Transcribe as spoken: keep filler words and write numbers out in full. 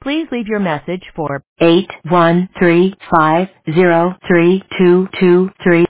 Please leave your message for eight one three five zero three two two three.